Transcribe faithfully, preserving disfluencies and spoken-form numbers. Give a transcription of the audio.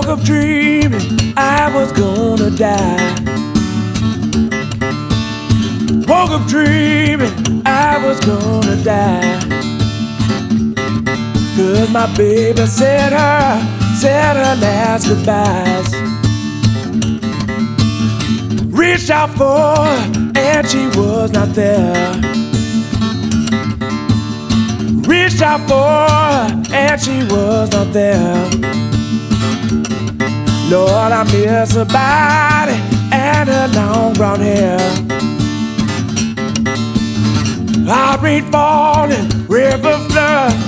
Woke up dreaming I was gonna die. Woke up dreaming I was gonna die. Cause my baby said her, said her last goodbyes. Reached out for her and she was not there. Reached out for her and she was not there. Lord, I miss her body and her long brown hair. Our rain falling, river flood,